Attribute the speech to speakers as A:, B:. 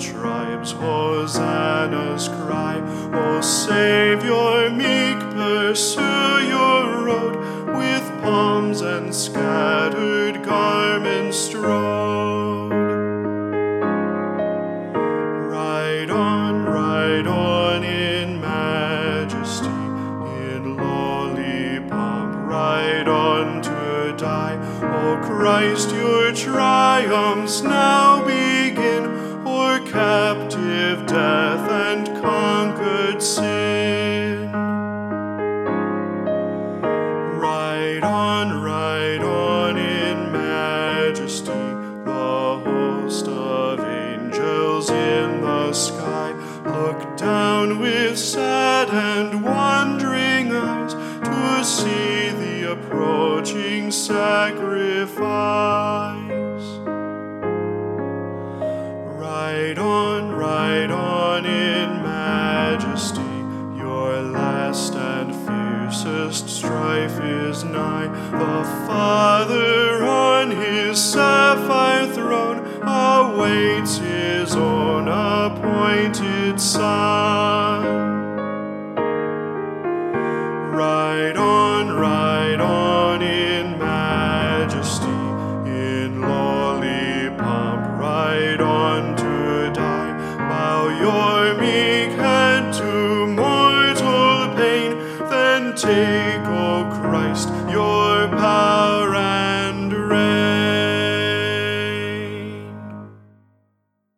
A: tribes Hosanna's cry. O Savior meek, pursue your road with palms and scattered garments strewed. Ride on in majesty, in lowly pomp, ride on to die. O Christ, your triumphs now begin, o'er captive death and conquered sin. Ride on in majesty, the host of angels in the sky look down with sad and wondering eyes to see the approaching sacrifice. Ride on in majesty, your last and fiercest strife is nigh. The Father on his sapphire throne awaits his own appointed Son.